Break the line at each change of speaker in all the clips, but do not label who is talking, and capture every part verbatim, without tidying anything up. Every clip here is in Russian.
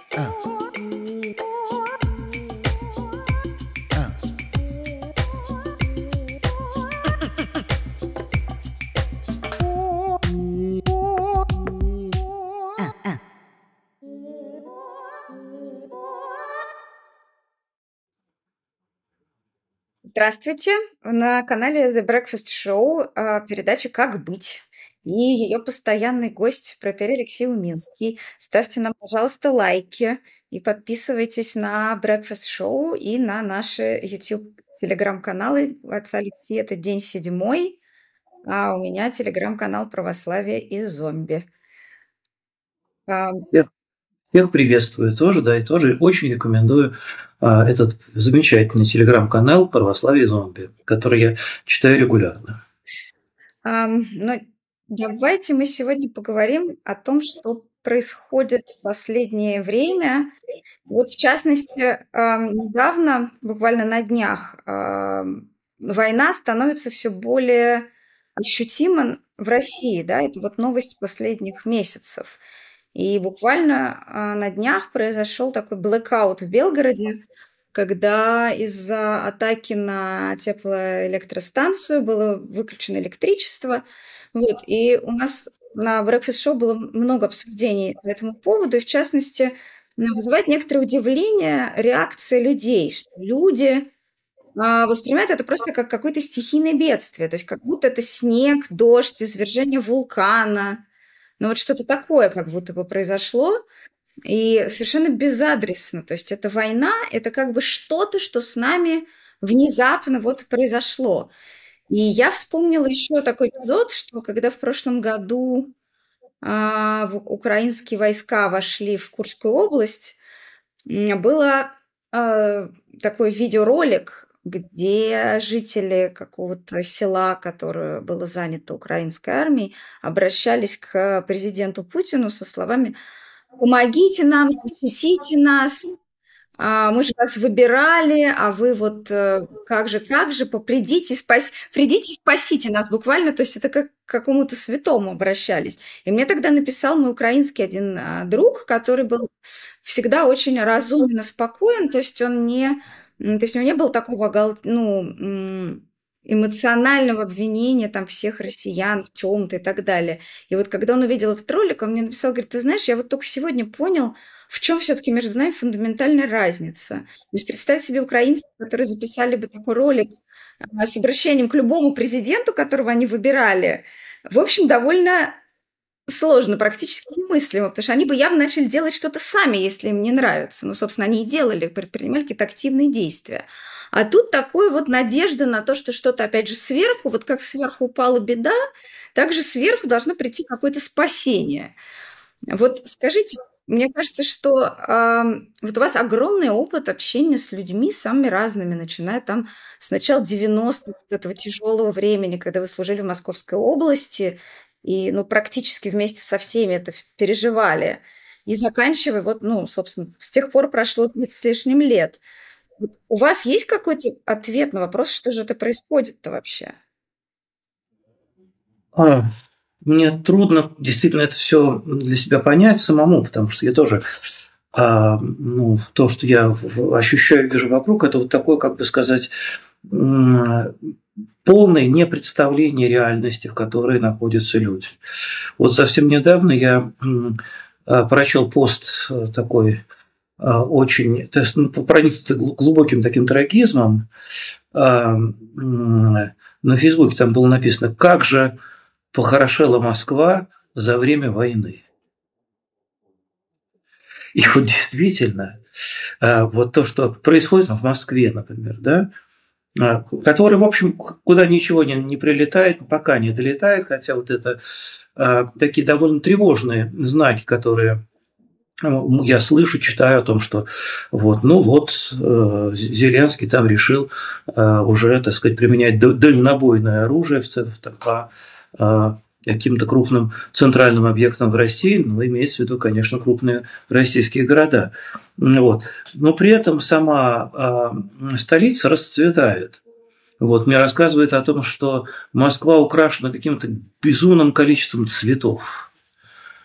А, а, а, а.
Здравствуйте! На канале The Breakfast Show а, передача «Как быть?» И ее постоянный гость протерей Алексей Уминский. Ставьте нам, пожалуйста, лайки и подписывайтесь на Breakfast Show и на наши YouTube телеграм-каналы. У отца Алексея это день седьмой, а у меня телеграм-канал «Православие и зомби». А,
Всех, всех приветствую тоже, да, и тоже очень рекомендую а, этот замечательный телеграм-канал «Православие зомби», который я читаю регулярно.
ам, ну, давайте мы сегодня поговорим о том, что происходит в последнее время. Вот, в частности, ам, недавно, буквально на днях, ам, война становится все более ощутима в России, да, это вот новость последних месяцев. И буквально а, на днях произошел такой блэкаут в Белгороде, когда из-за атаки на теплоэлектростанцию было выключено электричество. Вот, и у нас на Breakfast Show было много обсуждений по этому поводу, и в частности, м, вызывает некоторое удивление реакция людей, что люди а, воспринимают это просто как какое-то стихийное бедствие, то есть как будто это снег, дождь, извержение вулкана, ну вот что-то такое как будто бы произошло, и совершенно безадресно. То есть эта война, это как бы что-то, что с нами внезапно вот произошло. И я вспомнила еще такой эпизод, что когда в прошлом году а, в украинские войска вошли в Курскую область, м, было а, такой видеоролик, где жители какого-то села, которое было занято украинской армией, обращались к президенту Путину со словами: «Помогите нам, защитите нас, а, мы же вас выбирали, а вы вот э, как же, как же, попридите, спас... придите, спасите нас», буквально, то есть это как к какому-то святому обращались. И мне тогда написал мой украинский один а, друг, который был всегда очень разумен и спокоен, то есть он не, м, то есть у него не было такого гал- ну, м, эмоционального обвинения там всех россиян в чем-то и так далее. И вот когда он увидел этот ролик, он мне написал, говорит: «Ты знаешь, я вот только сегодня понял, в чем все-таки между нами фундаментальная разница». То есть представь себе украинцев, которые записали бы такой ролик а, с обращением к любому президенту, которого они выбирали. В общем, довольно сложно, практически немыслимо, потому что они бы явно начали делать что-то сами, если им не нравится. Ну, собственно, они и делали, предпринимали какие-то активные действия. А тут такое вот надежда на то, что что-то, опять же, сверху, вот как сверху упала беда, так же сверху должно прийти какое-то спасение. Вот скажите, мне кажется, что ам, вот у вас огромный опыт общения с людьми самыми разными, начиная там с начала девяностых, вот этого тяжелого времени, когда вы служили в Московской области и, ну, практически вместе со всеми это ф- переживали, и заканчивая, вот, ну, собственно, с тех пор прошло тридцать с лишним лет. Вот у вас есть какой-то ответ на вопрос, что же это происходит-то вообще?
А, Мне трудно действительно это все для себя понять самому, потому что я тоже, а, ну, то, что я в- ощущаю, вижу вокруг, это вот такое, как бы сказать, м, полное непредставление реальности, в которой находятся люди. Вот совсем недавно я м, а, прочел пост э, такой а, очень, то есть, ну, проникнутый гл- глубоким таким трагизмом. а, м, На Фейсбуке там было написано: «Как же похорошела Москва за время войны». И вот действительно, а, вот то, что происходит в Москве, например, да, а, который, в общем, куда ничего не, не прилетает, пока не долетает, хотя вот это а, такие довольно тревожные знаки, которые ну, я слышу, читаю о том, что вот, ну вот, э, Зеленский там решил э, уже, так сказать, применять д- дальнобойное оружие в, ц- в- там, по э, каким-то крупным центральным объектам в России, ну, имеется в виду, конечно, крупные российские города. Ну, вот. Но при этом сама э, столица расцветает. Вот, мне рассказывают о том, что Москва украшена каким-то безумным количеством цветов.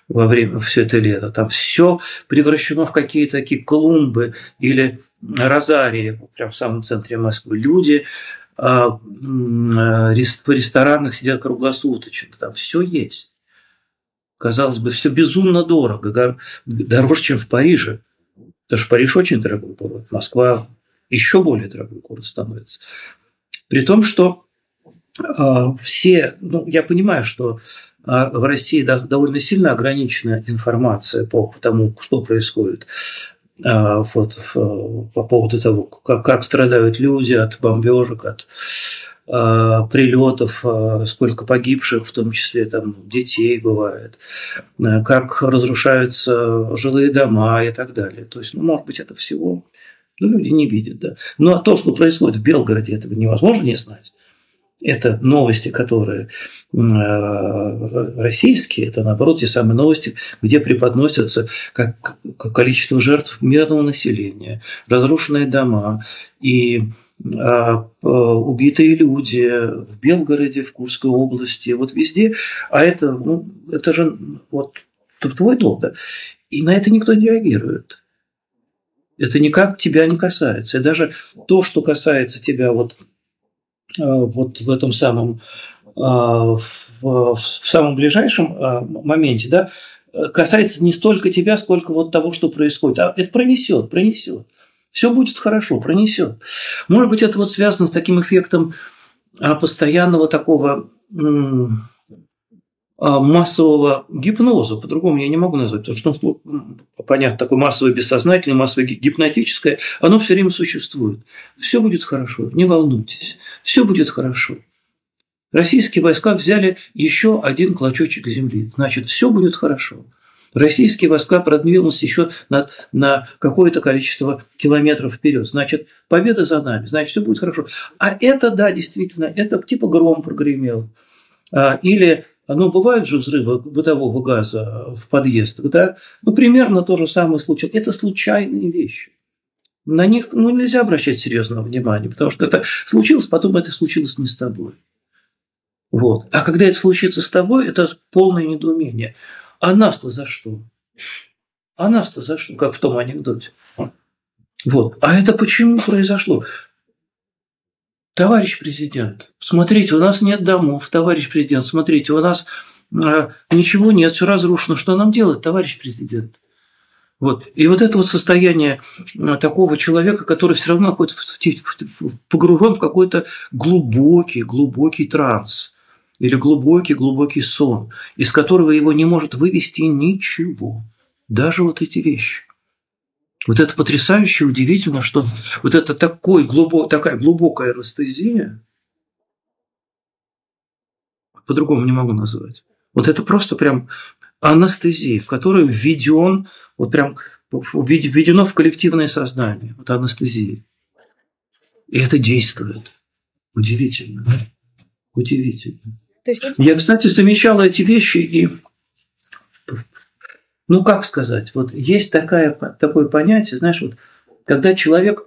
во время все это лето. Там все превращено в какие-то такие клумбы или розарии, прямо в самом центре Москвы. Люди а, в ресторанах сидят круглосуточно, там все есть. Казалось бы, все безумно дорого, дороже, чем в Париже. Потому что Париж очень дорогой город, Москва еще более дорогой город становится. При том, что э, все, ну, я понимаю, что э, в России да, довольно сильно ограничена информация по, по тому, что происходит, э, вот, э, по поводу того, как, как страдают люди от бомбежек, от э, прилетов, э, сколько погибших, в том числе там, детей бывает, э, как разрушаются жилые дома и так далее. То есть, ну, может быть, это всего... Ну, люди не видят, да. Но то, что происходит в Белгороде, этого невозможно не знать. Это новости, которые российские, это, наоборот, те самые новости, где преподносятся как количество жертв мирного населения, разрушенные дома и убитые люди в Белгороде, в Курской области, вот везде. А это, ну, это же вот твой дом, да. И на это никто не реагирует. Это никак тебя не касается. И даже то, что касается тебя вот, вот в этом самом, в, в самом ближайшем моменте, да, касается не столько тебя, сколько вот того, что происходит. А это пронесет, пронесет. Все будет хорошо, пронесет. Может быть, это вот связано с таким эффектом постоянного такого массового гипноза, по-другому я не могу назвать, потому что, ну, понятно, такое массовое бессознательное, массовое гипнотическое, оно все время существует. Все будет хорошо, не волнуйтесь, все будет хорошо. Российские войска взяли еще один клочочек земли, значит, все будет хорошо. Российские войска продвинулись еще на, на какое-то количество километров вперед, значит, победа за нами, значит, все будет хорошо. А это, да, действительно, это типа гром прогремел. Или Ну, бывают же взрывы бытового газа в подъездах, да? Ну, примерно то же самое случилось. Это случайные вещи. На них, ну, нельзя обращать серьезного внимания, потому что это случилось, потом это случилось не с тобой. Вот. А когда это случится с тобой, это полное недоумение. А нас-то за что? А нас-то за что? Как в том анекдоте. Вот. А это почему произошло? Товарищ президент, смотрите, у нас нет домов, товарищ президент, смотрите, у нас э, ничего нет, все разрушено. Что нам делать, товарищ президент? Вот. И вот это вот состояние такого человека, который все равно находится погружен в какой-то глубокий, глубокий транс или глубокий, глубокий сон, из которого его не может вывести ничего, даже вот эти вещи. Вот это потрясающе, удивительно, что вот это такой глубок, такая глубокая анестезия, по-другому не могу назвать. Вот это просто прям анестезия, в которую введен, вот прям введено в коллективное сознание, вот анестезия. И это действует. Удивительно. Удивительно. То есть... Я, кстати, замечала эти вещи и... Ну, как сказать, вот есть такая, такое понятие, знаешь, вот, когда человек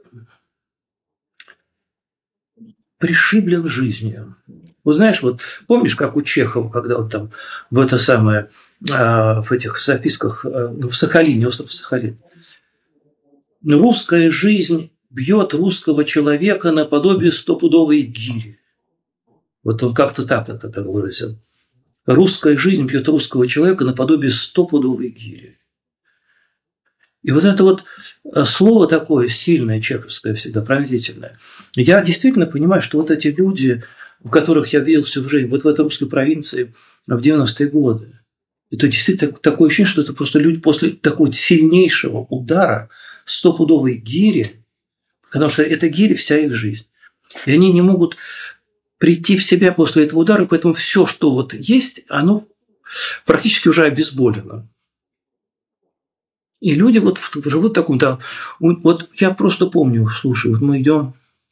пришиблен жизнью. Вот знаешь, вот помнишь, как у Чехова, когда он там в это самое, в этих записках, в Сахалине, остров Сахалин. Русская жизнь бьет русского человека наподобие стопудовой гири. Вот он как-то так это так выразил. Русская жизнь бьет русского человека наподобие стопудовой гири. И вот это вот слово такое сильное, чеховское, всегда пронзительное. Я действительно понимаю, что вот эти люди, в которых я видел всю жизнь, вот в этой русской провинции в девяностые годы, это действительно такое ощущение, что это просто люди после такого сильнейшего удара стопудовой гири, потому что это гири вся их жизнь. И они не могут прийти в себя после этого удара, поэтому все, что вот есть, оно практически уже обезболено. И люди вот живут в таком, да, вот я просто помню, слушай, вот мы идем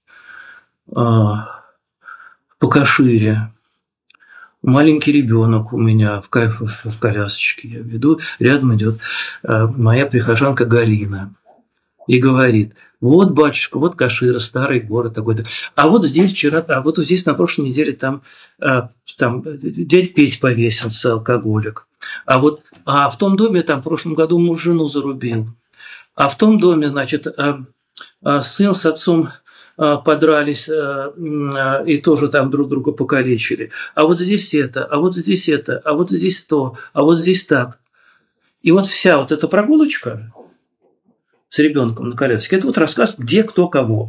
а, по Кашире, маленький ребенок у меня в, в, в колясочке, я веду, рядом идет а, моя прихожанка Галина и говорит: вот, батюшка, вот Кашира, старый город такой-то. А вот здесь вчера, а вот здесь на прошлой неделе там, там дядь Петь повесился, алкоголик. А вот а в том доме там в прошлом году муж жену зарубил, а в том доме, значит, сын с отцом подрались и тоже там друг друга покалечили. А вот здесь это, а вот здесь это, а вот здесь то, а вот здесь так. И вот вся вот эта прогулочка с ребенком на коляске – это вот рассказ, где кто кого.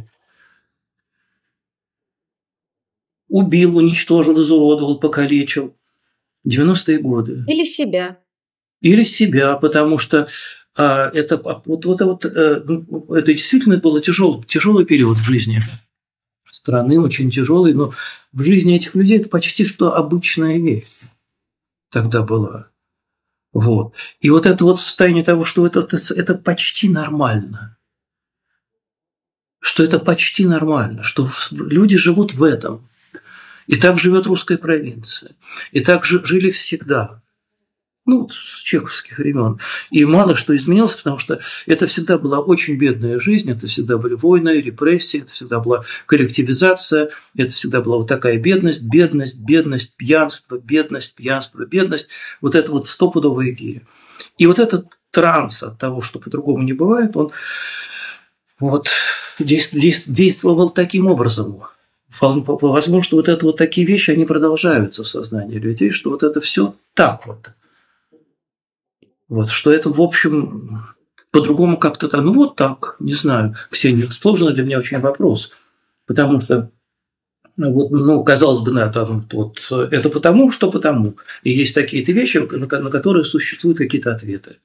Убил, уничтожил, изуродовал, покалечил. девяностые годы.
Или себя.
Или себя, потому что а, это, вот, вот, вот, это действительно был тяжелый, тяжелый период в жизни страны, очень тяжелый, но в жизни этих людей это почти что обычная вещь тогда была. Вот. И вот это вот состояние того, что это, это, это почти нормально, что это почти нормально, что люди живут в этом. И так живет русская провинция. И так жили всегда. Ну, с чеховских времен. И мало что изменилось, потому что это всегда была очень бедная жизнь, это всегда были войны, репрессии, это всегда была коллективизация, это всегда была вот такая бедность, бедность, бедность, пьянство, бедность, пьянство, бедность. Вот это вот стопудовая гиря. И вот этот транс от того, что по-другому не бывает, он вот действовал таким образом. Возможно, вот это вот такие вещи, они продолжаются в сознании людей, что вот это все так вот. Вот, что это, в общем, по-другому как-то так. Ну, вот так, не знаю. Ксения, сложный для меня очень вопрос. Потому что, вот, ну, казалось бы, да, там, вот, это потому, что потому. И есть такие-то вещи, на которые существуют какие-то ответы.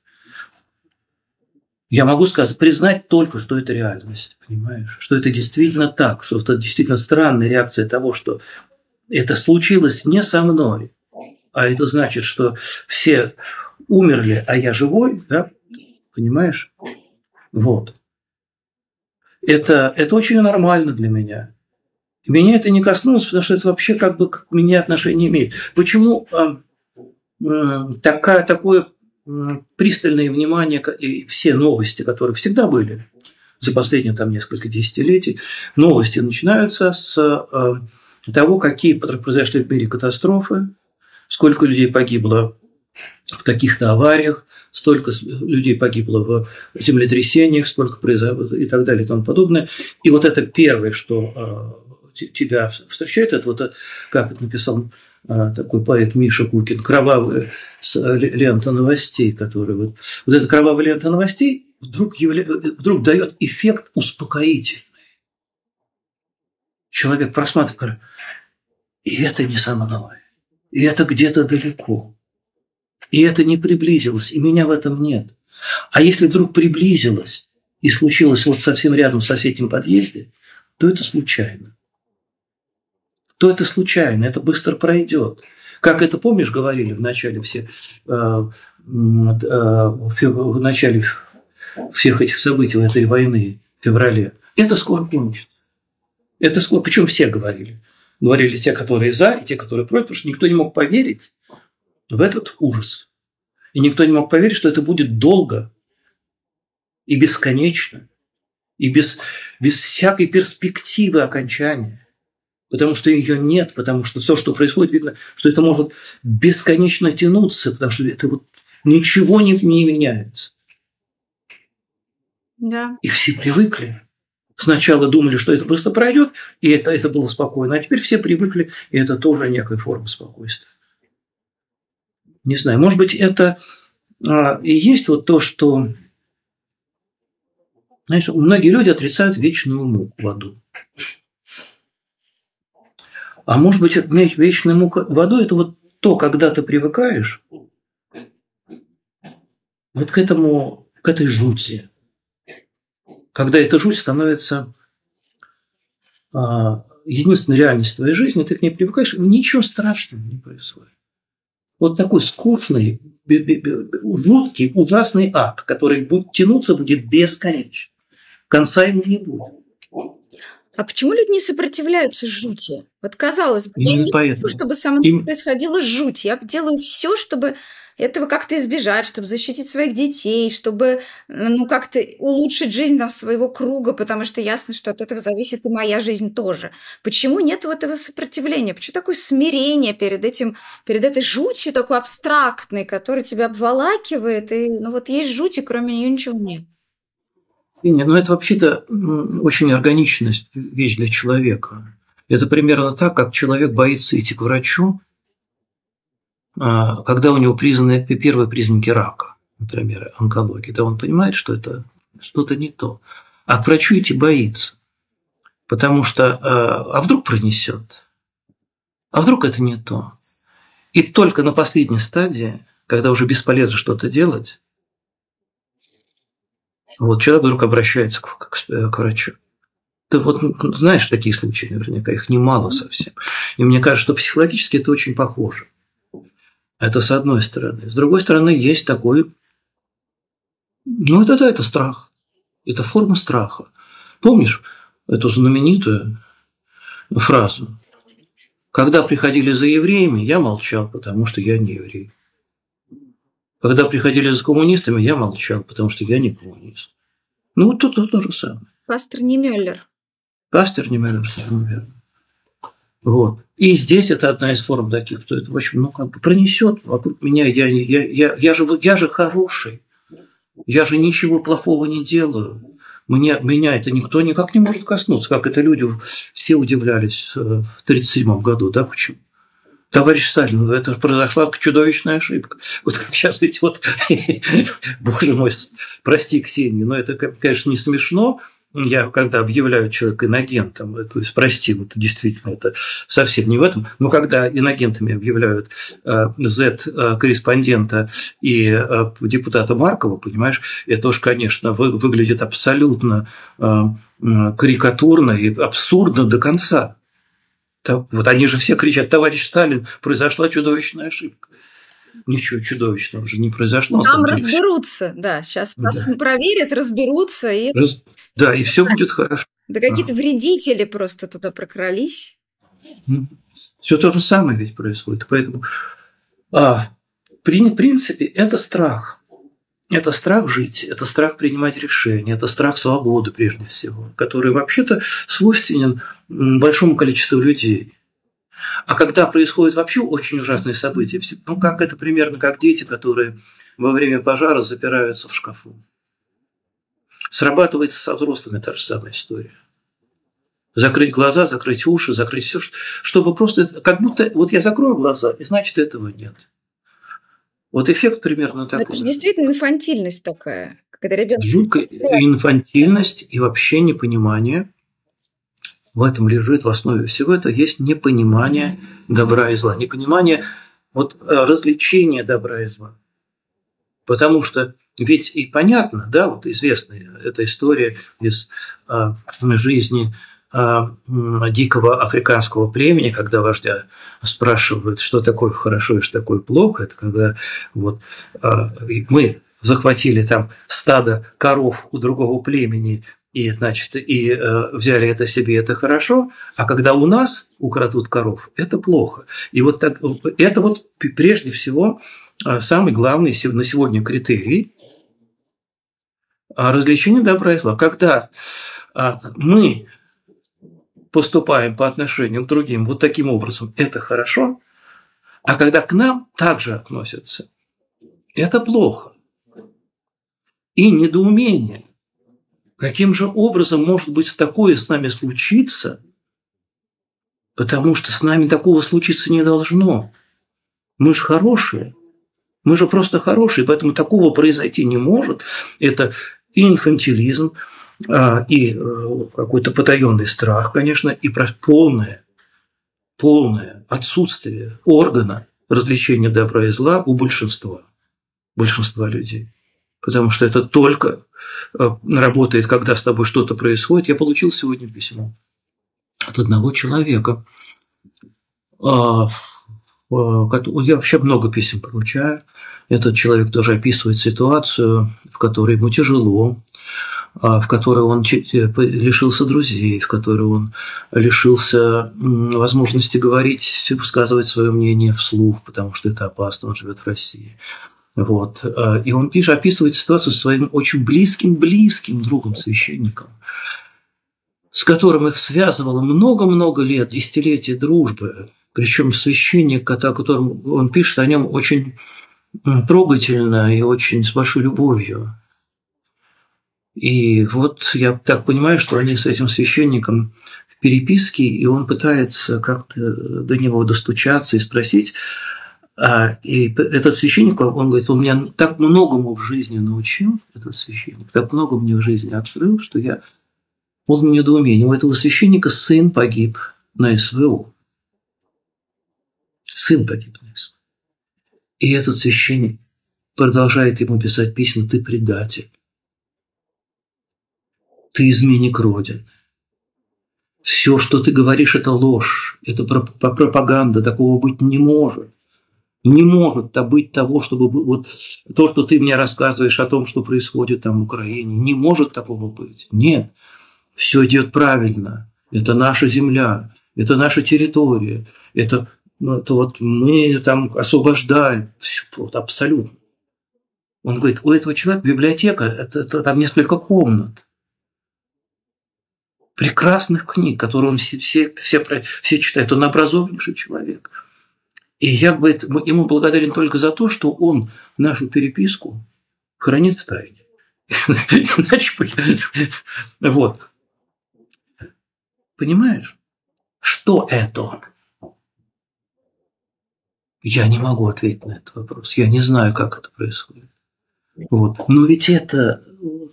Я могу сказать, признать только, что это реальность, понимаешь? Что это действительно так, что это действительно странная реакция того, что это случилось не со мной, а это значит, что все умерли, а я живой, да? Понимаешь? Вот. Это, это очень нормально для меня. И меня это не коснулось, потому что это вообще как бы к мне отношения не имеет. Почему э, э, такая, такое пристальное внимание и все новости, которые всегда были за последние там несколько десятилетий, новости начинаются с э, того, какие произошли в мире катастрофы, сколько людей погибло в таких-то авариях, столько людей погибло в землетрясениях, сколько произошло и так далее и тому подобное. И вот это первое, что э, тебя встречает, это вот, как это написал такой поэт Миша Кукин, кровавая лента новостей, которая вот, вот эта кровавая лента новостей вдруг, явля... вдруг дает эффект успокоительный. Человек просматривает, и это не со мной, и это где-то далеко, и это не приблизилось, и меня в этом нет. А если вдруг приблизилось и случилось вот совсем рядом в соседнем подъезде, то это случайно. То это случайно, это быстро пройдет. Как это, помнишь, говорили в начале все, э, э, в начале всех этих событий этой войны в феврале, это скоро кончится. Это скоро, причем все говорили. Говорили те, которые за, и те, которые против, потому что никто не мог поверить в этот ужас. И никто не мог поверить, что это будет долго и бесконечно, и без, без всякой перспективы окончания. Потому что ее нет, потому что все, что происходит, видно, что это может бесконечно тянуться, потому что это вот ничего не, не меняется.
Да.
И все привыкли. Сначала думали, что это просто пройдет, и это, это было спокойно, а теперь все привыкли, и это тоже некая форма спокойствия. Не знаю, может быть, это а, и есть вот то, что, знаешь, многие люди отрицают вечную муку в аду. А может быть, вечная мука в аду – это вот то, когда ты привыкаешь вот к этому, к этой жути. Когда эта жуть становится а, единственной реальностью твоей жизни, ты к ней привыкаешь, и ничего страшного не происходит. Вот такой скучный, жуткий, ужасный ад, который будет тянуться будет бесконечно. Конца ему не будет.
А почему люди не сопротивляются жути? Вот казалось бы, я
Именно
не хочу,
поэтому.
чтобы со мной
Им-
происходила жуть. Я делаю все, чтобы этого как-то избежать, чтобы защитить своих детей, чтобы ну, как-то улучшить жизнь там, своего круга, потому что ясно, что от этого зависит и моя жизнь тоже. Почему нет вот этого сопротивления? Почему такое смирение перед этим, перед этой жутью такой абстрактной, которая тебя обволакивает, и ну вот есть жуть, и кроме нее ничего нет.
Не, ну это вообще-то м, очень органичная вещь для человека. Это примерно так, как человек боится идти к врачу, а, когда у него признаны первые признаки рака, например, онкологии. Да, он понимает, что это что-то не то. А к врачу идти боится, потому что а, а вдруг пронесет, а вдруг это не то. И только на последней стадии, когда уже бесполезно что-то делать, вот человек вдруг обращается к, к, к врачу. Ты вот знаешь такие случаи, наверняка, их немало совсем. И мне кажется, что психологически это очень похоже. Это с одной стороны. С другой стороны, есть такой, ну это да, это страх. Это форма страха. Помнишь эту знаменитую фразу? Когда приходили за евреями, я молчал, потому что я не еврей. Когда приходили за коммунистами, я молчал, потому что я не коммунист. Ну, вот тут то, то же самое.
Пастор Немеллер.
Пастор Немеллер, верно. Вот. И здесь это одна из форм таких, что это, в общем, ну, как бы пронесет вокруг меня. Я, я, я, я, же, я же хороший. Я же ничего плохого не делаю. Мне, меня это никто никак не может коснуться. Как это люди все удивлялись в тридцать седьмом году, да, почему? Товарищ Сталин, это произошла чудовищная ошибка. Вот как сейчас ведь вот, боже мой, прости, Ксения, но это, конечно, не смешно. Я, когда объявляю человека инагентом, то есть, прости, вот действительно, это совсем не в этом, но когда инагентами объявляют Z-корреспондента и депутата Маркова, понимаешь, это уж, конечно, выглядит абсолютно карикатурно и абсурдно до конца. Вот они же все кричат: товарищ Сталин, произошла чудовищная ошибка. Ничего чудовищного уже не произошло.
Там разберутся, да, сейчас да. Нас проверят, разберутся. И...
Раз... Да, и все будет хорошо.
Да какие-то а. вредители просто туда прокрались.
Все то же самое ведь происходит. Поэтому, а, при, в принципе, это страх. Это страх жить, это страх принимать решения, это страх свободы прежде всего, который вообще-то свойственен большому количеству людей. А когда происходят вообще очень ужасные события, ну как это примерно как дети, которые во время пожара запираются в шкафу. Срабатывает со взрослыми та же самая история. Закрыть глаза, закрыть уши, закрыть все, чтобы просто, как будто вот я закрою глаза, и значит этого нет. Вот эффект примерно такой.
Это же действительно инфантильность такая, когда ребенок...
Жуткая инфантильность и вообще непонимание. В этом лежит в основе всего это есть непонимание добра и зла, непонимание вот развлечения добра и зла. Потому что ведь и понятно, да, вот известная эта история из а, жизни а, дикого африканского племени, когда вождя спрашивают, что такое хорошо и что такое плохо, это когда вот а, мы захватили там стадо коров у другого племени, и, значит, и э, взяли это себе, это хорошо, а когда у нас украдут коров, это плохо. И вот так, это вот прежде всего самый главный на сегодня критерий развлечения добра и зла. Когда мы поступаем по отношению к другим вот таким образом, это хорошо, а когда к нам также относятся, это плохо. И недоумение. Каким же образом может быть такое с нами случиться, потому что с нами такого случиться не должно. Мы же хорошие, мы же просто хорошие, поэтому такого произойти не может. Это и инфантилизм, и какой-то потаенный страх, конечно, и полное, полное отсутствие органа развлечения добра и зла у большинства, большинства людей. Потому что это только работает, когда с тобой что-то происходит. Я получил сегодня письмо от одного человека. Я вообще много писем получаю. Этот человек тоже описывает ситуацию, в которой ему тяжело. в которой он лишился друзей, в которой он лишился возможности говорить, высказывать свое мнение вслух, потому что это опасно, он живет в России. Вот. И он пишет, описывает ситуацию со своим очень близким-близким другом-священником, с которым их связывало много-много лет, десятилетий дружбы. Причем священник, о котором он пишет, о нем очень трогательно и очень с большой любовью. И вот я так понимаю, что они с этим священником в переписке, и он пытается как-то до него достучаться и спросить. И этот священник, он говорит, он меня так многому в жизни научил, этот священник, так много мне в жизни открыл, что я полный недоумения. У этого священника сын погиб на СВО. Сын погиб на СВО. И этот священник продолжает ему писать письма: ты предатель, ты изменник Родины. Все, что ты говоришь, это ложь, это пропаганда, такого быть не может. Не может быть того, чтобы вот то, что ты мне рассказываешь о том, что происходит там в Украине, не может такого быть. Нет, все идет правильно. Это наша земля, это наша территория, это, ну, это вот мы там освобождаем. Все, вот, абсолютно. Он говорит, у этого человека библиотека, это, это там несколько комнат прекрасных книг, которые он все, все, все, все читает. Он образованнейший человек. И я, говорит, ему благодарен только за то, что он нашу переписку хранит в тайне. Иначе, вот. Понимаешь, что это? Я не могу ответить на этот вопрос. Я не знаю, как это происходит. Вот. Но ведь это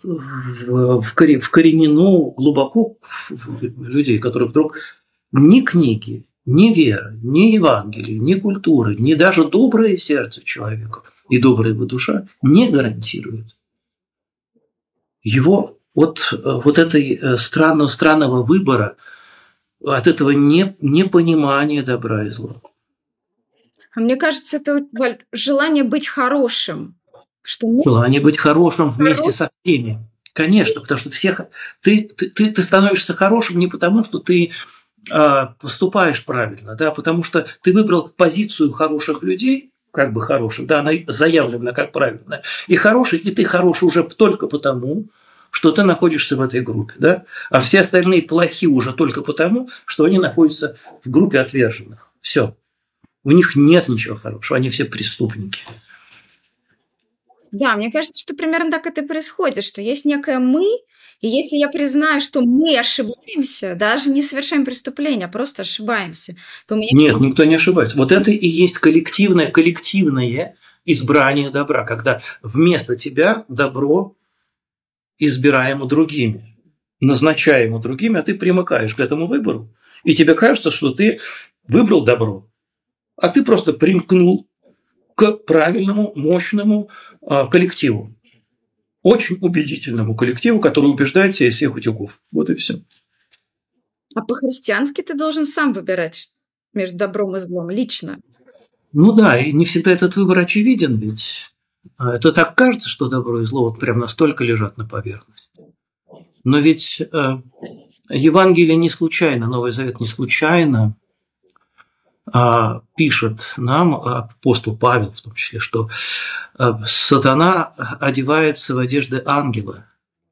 вкоренено глубоко в людей, которые вдруг ни книги, ни вера, ни Евангелие, ни культура, ни даже доброе сердце человека и добрая его душа не гарантируют его от вот этой странного, странного выбора, от этого не, непонимания добра и зла.
А мне кажется, это желание быть хорошим. Что мы...
Желание быть хорошим вместе Хорош... со всеми. Конечно, потому что всех... ты, ты, ты, ты становишься хорошим не потому, что ты поступаешь правильно, да, потому что ты выбрал позицию хороших людей, как бы хороших, да, она заявлена как правильная, и хороший, и ты хороший уже только потому, что ты находишься в этой группе, да, а все остальные плохи уже только потому, что они находятся в группе отверженных. Все. У них нет ничего хорошего, они все преступники.
Да, мне кажется, что примерно так это и происходит, что есть некое «мы», и если я признаю, что мы ошибаемся, даже не совершаем преступления, а просто ошибаемся, то у меня...
Нет, никто не ошибается. Вот это и есть коллективное, коллективное избрание добра, когда вместо тебя добро избираемо другими, назначаемо другими, а ты примыкаешь к этому выбору, и тебе кажется, что ты выбрал добро, а ты просто примкнул к правильному, мощному коллективу. Очень убедительному коллективу, который убеждает тебя из всех утюгов. Вот и все.
А по-христиански ты должен сам выбирать между добром и злом, лично.
Ну да, и не всегда этот выбор очевиден, ведь это так кажется, что добро и зло вот прям настолько лежат на поверхности. Но ведь э, Евангелие не случайно, Новый Завет не случайно а, пишет нам, апостол Павел в том числе, что сатана одевается в одежды ангела,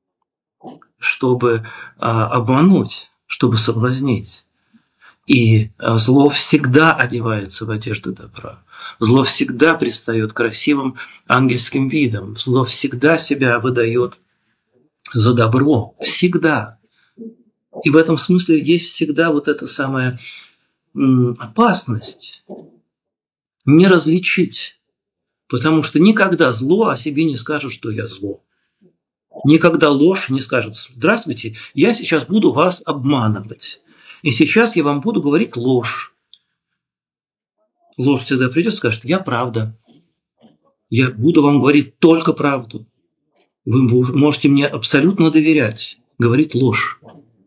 чтобы обмануть, чтобы соблазнить. И зло всегда одевается в одежды добра. Зло всегда предстает красивым ангельским видом. Зло всегда себя выдает за добро. Всегда. И в этом смысле есть всегда вот эта самая опасность не различить. Потому что никогда зло о себе не скажет, что я зло. Никогда ложь не скажет: здравствуйте, я сейчас буду вас обманывать. И сейчас я вам буду говорить ложь. Ложь всегда придет и скажет: я правда. Я буду вам говорить только правду. Вы можете мне абсолютно доверять. Говорит ложь.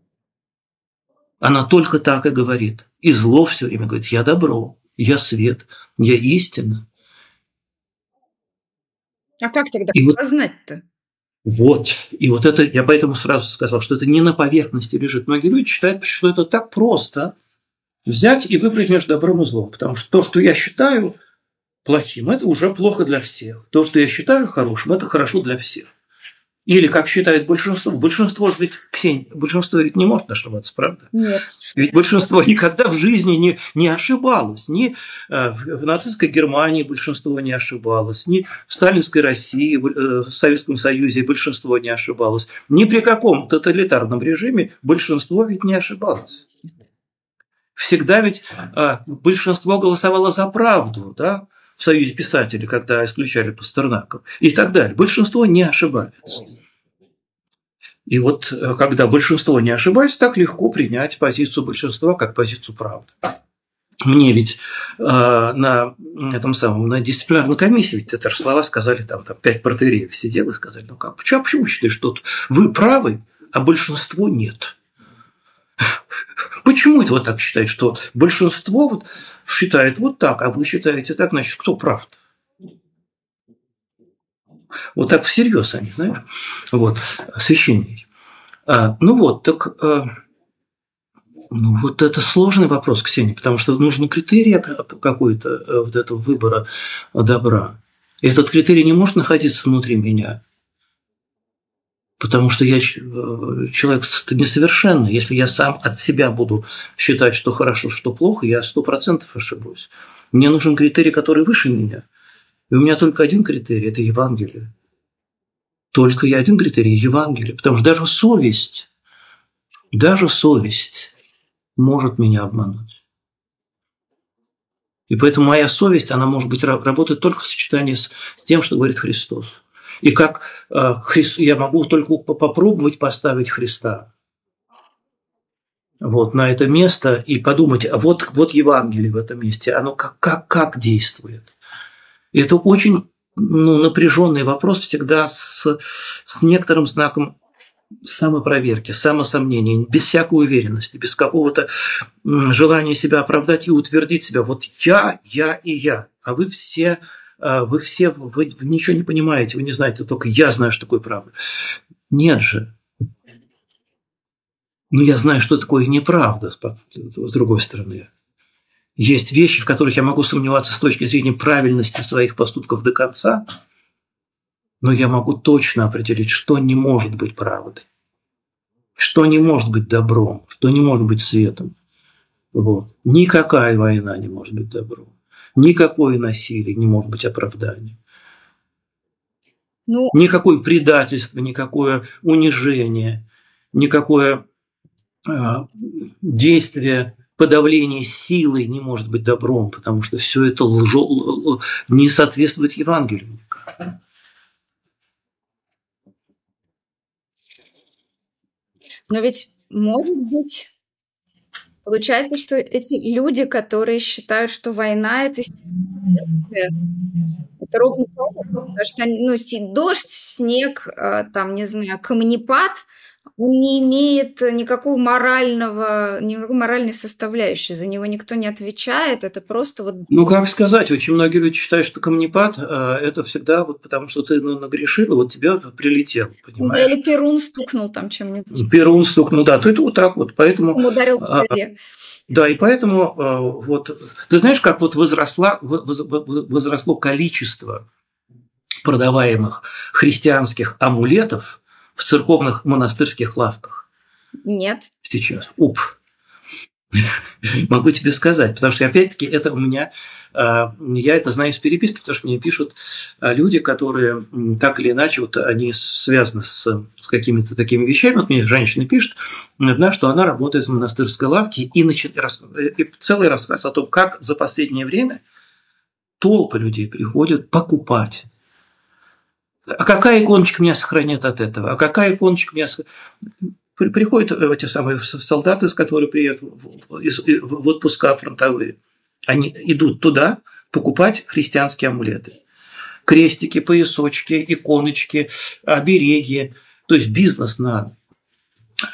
Она только так и говорит. И зло все время говорит: я добро, я свет, я истина.
А как тогда
и
познать-то?
Вот. И вот это, я поэтому сразу сказал, что это не на поверхности лежит. Многие люди считают, что это так просто взять и выбрать между добром и злом. Потому что то, что я считаю плохим, это уже плохо для всех. То, что я считаю хорошим, это хорошо для всех. Или, как считает большинство, большинство же ведь, Ксения, большинство ведь не может ошибаться, правда?
Нет.
Ведь большинство никогда в жизни не, не ошибалось. Ни в нацистской Германии большинство не ошибалось, ни в сталинской России, в Советском Союзе большинство не ошибалось. Ни при каком тоталитарном режиме большинство ведь не ошибалось. Всегда ведь большинство голосовало за правду, да? В Союзе писателей, когда исключали Пастернака и так далее. Большинство не ошибается. И вот когда большинство не ошибается, так легко принять позицию большинства как позицию правды. Мне ведь э, на этом самом, на дисциплинарной комиссии ведь это слова сказали, там, там пять протоиереев сидел и сказали, ну как, почему, почему считаешь, что вы правы, а большинство нет? Почему это вот так считает, что большинство вот считает вот так, а вы считаете так, значит, кто прав? Вот так всерьез они, знаешь, вот, священники. А, ну вот, так, а, ну вот это сложный вопрос, Ксения, потому что нужен критерий какой-то вот этого выбора добра. И этот критерий не может находиться внутри меня. Потому что я человек несовершенный. Если я сам от себя буду считать, что хорошо, что плохо, я сто процентов ошибусь. Мне нужен критерий, который выше меня. И у меня только один критерий – это Евангелие. Только я один критерий – Евангелие. Потому что даже совесть, даже совесть может меня обмануть. И поэтому моя совесть, она может быть работает только в сочетании с, с тем, что говорит Христос. И как э, Христ, я могу только попробовать поставить Христа вот, на это место и подумать, а вот, вот Евангелие в этом месте, оно как, как, как действует. И это очень ну, напряженный вопрос всегда с, с некоторым знаком самопроверки, самосомнения, без всякой уверенности, без какого-то желания себя оправдать и утвердить себя. Вот я, я и я, а вы все... Вы все вы ничего не понимаете, вы не знаете, только я знаю, что такое правда. Нет же. Но я знаю, что такое неправда, с другой стороны. Есть вещи, в которых я могу сомневаться с точки зрения правильности своих поступков до конца, но я могу точно определить, что не может быть правдой, что не может быть добром, что не может быть светом. Вот. Никакая война не может быть добром. Никакое насилие не может быть оправданием. Ну, никакое предательство, никакое унижение, никакое э, действие подавления силой не может быть добром, потому что все это лжо, не соответствует Евангелию никак.
Но ведь, может быть, получается, что эти люди, которые считают, что война – это следствие, это ровно то, потому что ну, дождь, снег, там, не знаю, камнепад, он не имеет никакого морального, никакой моральной составляющей, за него никто не отвечает, это просто вот…
Ну, как сказать, очень многие люди считают, что камнепад – это всегда вот потому, что ты ну, нагрешила, вот тебе прилетел, понимаешь?
Да, или Перун стукнул там чем-нибудь.
Перун стукнул, да, то это вот так вот, поэтому…
Он ударил по голове.
Да, и поэтому вот… Ты знаешь, как вот возросло, возросло количество продаваемых христианских амулетов в церковных монастырских лавках?
Нет.
Сейчас. Уп. Могу тебе сказать, потому что, опять-таки, это у меня, я это знаю из переписки, потому что мне пишут люди, которые так или иначе, вот они связаны с, с какими-то такими вещами. Вот мне женщина пишет, да, что она работает в монастырской лавке, и, начи... и целый рассказ о том, как за последнее время толпы людей приходят покупать. А какая иконочка меня сохранит от этого? А какая иконочка меня сохранит? Приходят эти самые солдаты, которые приедут в отпуска фронтовые. Они идут туда покупать христианские амулеты. Крестики, поясочки, иконочки, обереги. То есть бизнес на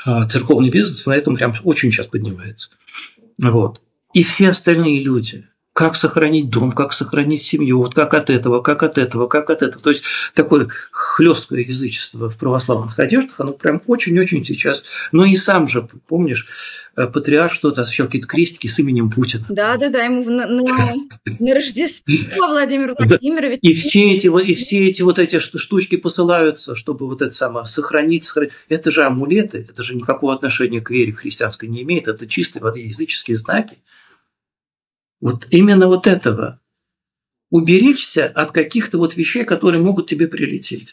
церковный бизнес на этом прям очень сейчас поднимается. Вот. И все остальные люди, как сохранить дом, как сохранить семью, вот как от этого, как от этого, как от этого. То есть такое хлесткое язычество в православных одеждах, оно прям очень-очень сейчас. Ну и сам же, помнишь, патриарх что-то освещал, какие-то крестики с именем Путина.
Да-да-да, ему на, на, на Рождество Владимир Владимирович.
И все эти, и все эти вот эти штучки посылаются, чтобы вот это самое сохранить, сохранить. Это же амулеты, это же никакого отношения к вере христианской не имеет, это чистые воды языческие знаки. Вот именно вот этого. Уберечься от каких-то вот вещей, которые могут тебе прилететь.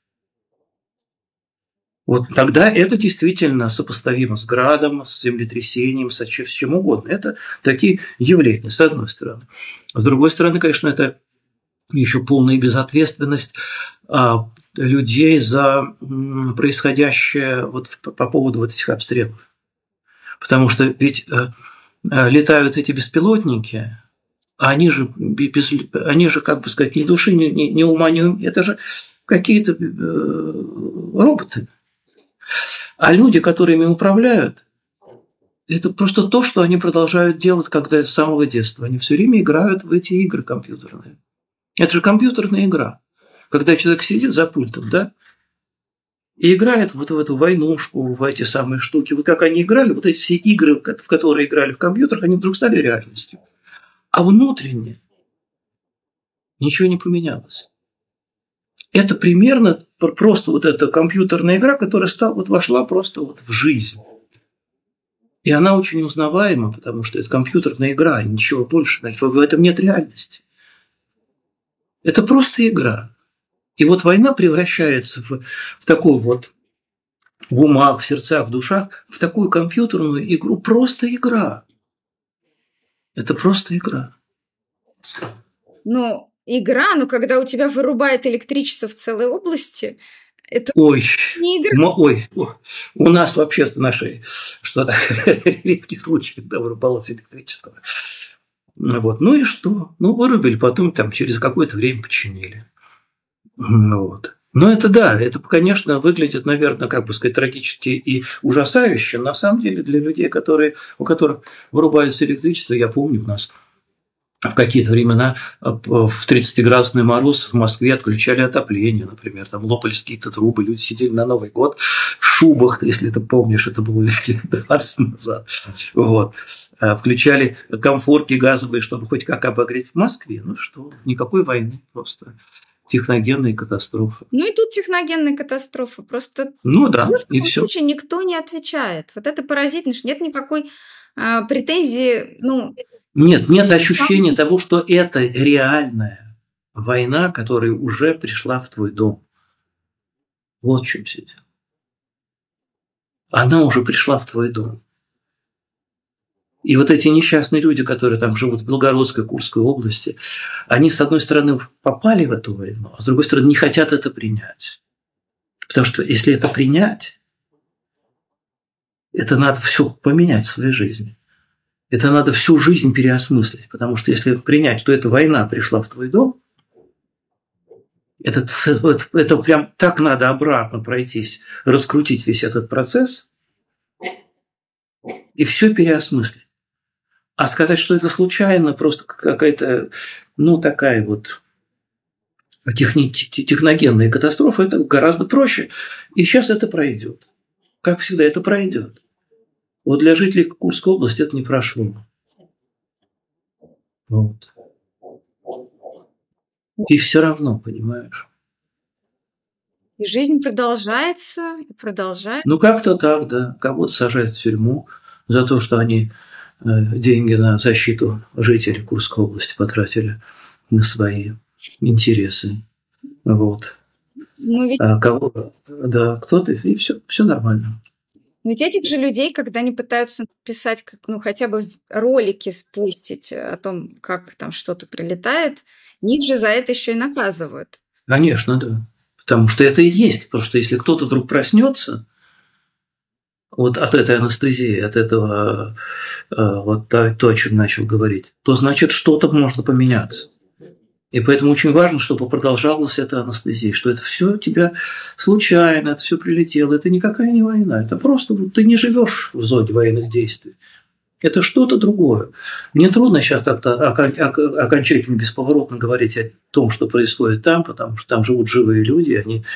Вот тогда это действительно сопоставимо с градом, с землетрясением, с чем угодно. Это такие явления, с одной стороны. С другой стороны, конечно, это еще полная безответственность людей за происходящее вот по поводу вот этих обстрелов. Потому что ведь летают эти беспилотники, а они же, без, они же, как бы сказать, ни души, ни, ни, ни ума, ни ума. Это же какие-то э, роботы. А люди, которыми управляют, это просто то, что они продолжают делать, когда с самого детства. Они все время играют в эти игры компьютерные. Это же компьютерная игра. Когда человек сидит за пультом, да, и играет вот в эту войнушку, в эти самые штуки. Вот как они играли, вот эти все игры, в которые играли в компьютерах, они вдруг стали реальностью. А внутренне ничего не поменялось. Это примерно просто вот эта компьютерная игра, которая стала, вот вошла просто вот в жизнь. И она очень узнаваема, потому что это компьютерная игра, и ничего больше. В этом нет реальности. Это просто игра. И вот война превращается в, в такую вот, в умах, в сердцах, в душах, в такую компьютерную игру. Просто игра. Это просто игра.
Ну, игра, но когда у тебя вырубает электричество в целой области, это
ой,
не игра.
Ой, у нас вообще в нашей что-то редкий случай, когда вырубалось электричество. Вот. Ну и что? Ну, вырубили, потом там через какое-то время починили. Вот. Но это да, это, конечно, выглядит, наверное, как бы сказать, трагически и ужасающе. На самом деле для людей, которые, у которых вырубается электричество, я помню, у нас в какие-то времена в тридцатиградусный мороз в Москве отключали отопление, например, там лопались какие-то трубы, люди сидели на Новый год в шубах, если ты помнишь, это было лет двадцать назад. Вот. Включали комфорки газовые, чтобы хоть как обогреть в Москве. Ну что, никакой войны, просто техногенные катастрофы.
Ну и тут техногенные катастрофы. Просто
ну да,
в
и все.
случае никто не отвечает. Вот это поразительно, что нет никакой а, претензии. Ну,
нет, нет ощущения там... того, что это реальная война, которая уже пришла в твой дом. Вот в чем все дело. Она уже пришла в твой дом. И вот эти несчастные люди, которые там живут в Белгородской, Курской области, они, с одной стороны, попали в эту войну, а с другой стороны, не хотят это принять. Потому что если это принять, это надо все поменять в своей жизни. Это надо всю жизнь переосмыслить. Потому что если принять, что эта война пришла в твой дом, это, это, это прям так надо обратно пройтись, раскрутить весь этот процесс и все переосмыслить. А сказать, что это случайно, просто какая-то, ну, такая вот техни- техногенная катастрофа, это гораздо проще. И сейчас это пройдет. Как всегда, это пройдет. Вот для жителей Курской области это не прошло. Вот. И все равно, понимаешь.
И жизнь продолжается, и продолжается.
Ну, как-то так, да. Кого-то сажают в тюрьму за то, что они деньги на защиту жителей Курской области потратили на свои интересы. Вот.
Ведь...
А кого, да, кто-то, и все, все нормально.
Ведь этих же людей, когда они пытаются писать, ну, хотя бы ролики спустить о том, как там что-то прилетает, них же за это еще и наказывают.
Конечно, да. Потому что это и есть. Потому что если кто-то вдруг проснется вот от этой анестезии, от этого, вот то, о чем начал говорить, то значит, что-то можно поменяться. И поэтому очень важно, чтобы продолжалась эта анестезия, что это все у тебя случайно, это все прилетело, это никакая не война, это просто ты не живешь в зоне военных действий. Это что-то другое. Мне трудно сейчас как-то окончательно, бесповоротно говорить о том, что происходит там, потому что там живут живые люди, они